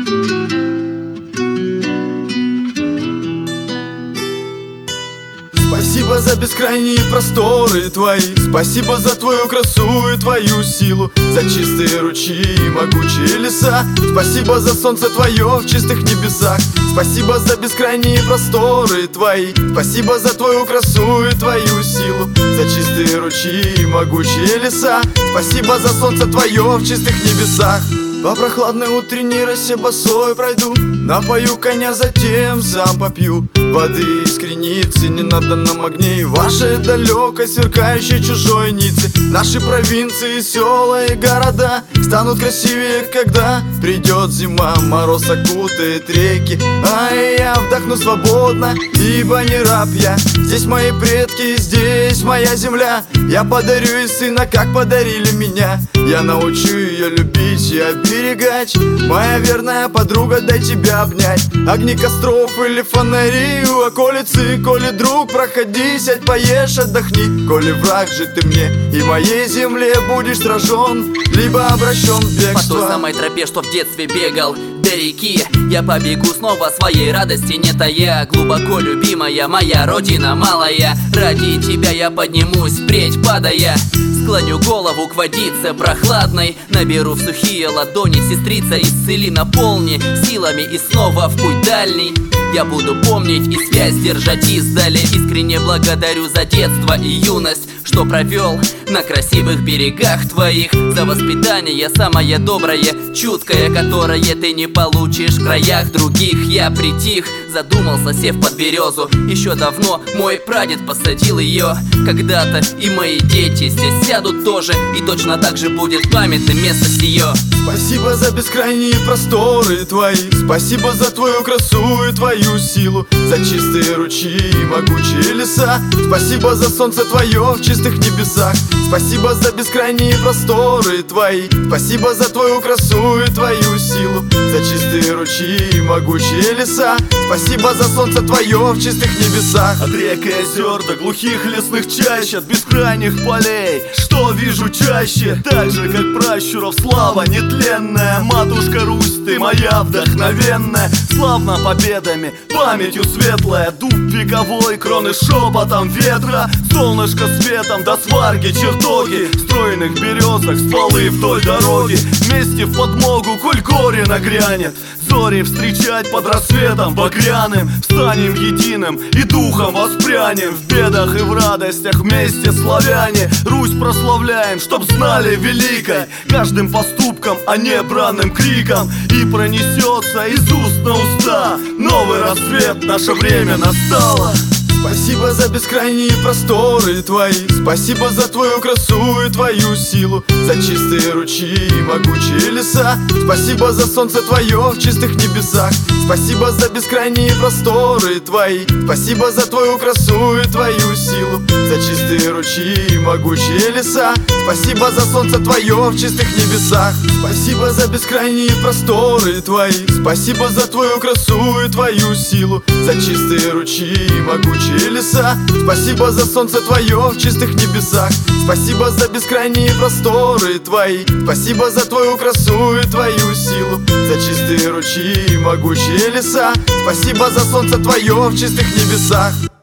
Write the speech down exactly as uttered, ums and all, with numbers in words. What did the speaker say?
Спасибо за бескрайние просторы твои, спасибо за твою красу и твою силу, за чистые ручьи и могучие леса. Спасибо за солнце твое в чистых небесах, спасибо за бескрайние просторы твои, спасибо за твою красу и твою силу, за чистые ручьи и могучие леса. Спасибо за солнце твое в чистых небесах. По прохладной утренней росе босой пройду, напою коня, затем сам попью воды из креницы. Не надо нам огней вашей далекой сверкающей чужой ницы. Наши провинции, села и города станут красивее, когда придет зима. Мороз окутает реки, а я вдохну свободно, ибо не раб я. Здесь мои предки, здесь моя земля. Я подарю ей сына, как подарили меня. Я научу ее любить и оберегать. Моя верная подруга, дай тебя обнять. Огни костров или фонари у околицы. Коли друг, проходи, сядь, поешь, отдохни. Коли враг же ты мне и моей земле, будешь сражен, либо обращен в бегство. По той самой тропе, что в детстве бегал до реки, я побегу снова, своей радости не тая. Глубоко любимая моя родина малая, ради тебя я поднимусь впредь падая. Склоню голову к водице прохладной, наберу в сухие ладони, сестрица, исцели, наполни силами и снова в путь дальний. Я буду помнить и связь держать издали. Искренне благодарю за детство и юность, что провел на красивых берегах твоих. За воспитание самое доброе, чуткое, которое ты не получишь в краях других. Я притих, задумался, сев под березу. Еще давно мой прадед посадил ее. Когда-то и мои дети здесь сядут тоже, и точно так же будет памятным место сие. Спасибо за бескрайние просторы твои, спасибо за твою красу и твою силу, за чистые ручьи и могучие леса. Спасибо за солнце твое в чистых небесах, спасибо за бескрайние просторы твои, спасибо за твою красу и твою силу, за чистые ручьи и могучие леса. Спасибо за солнце твое в чистых небесах. От рек и озер до глухих лесных чащ, от бескрайних полей, что вижу чаще, так же как пращуров слава нетленная. Матушка Русь, ты моя вдохновенная, славна победами, памятью светлая. Дуб вековой, кроны шепотом ветра, солнышко светом до сварги чертоги, стройных березок стволы вдоль дороги. Вместе в подмогу, коль горе нагрянет, зори встречать под рассветом багряным. Встанем единым и духом воспрянем, в бедах и в радостях вместе славяне. Русь прославляем, чтоб знали великой, каждым поступком, а не бранным криком. И пронесется из уст на уста новый рассвет, наше время настало. Спасибо за бескрайние просторы твои, спасибо за твою красу и твою силу, за чистые ручьи и могучие леса. Спасибо за солнце твое в чистых небесах, спасибо за бескрайние просторы твои, спасибо за твою красу и твою силу, за чистые ручьи и могучие леса. Спасибо за солнце твое в чистых небесах. Спасибо за бескрайние просторы твои, спасибо за твою красу и твою силу, за чистые ручьи и могучие леса. Спасибо за солнце твое в чистых небесах, спасибо за бескрайние просторы твои, спасибо за твою красу и твою силу, за чистые ручьи и могучие леса. Спасибо за солнце твое в чистых небесах.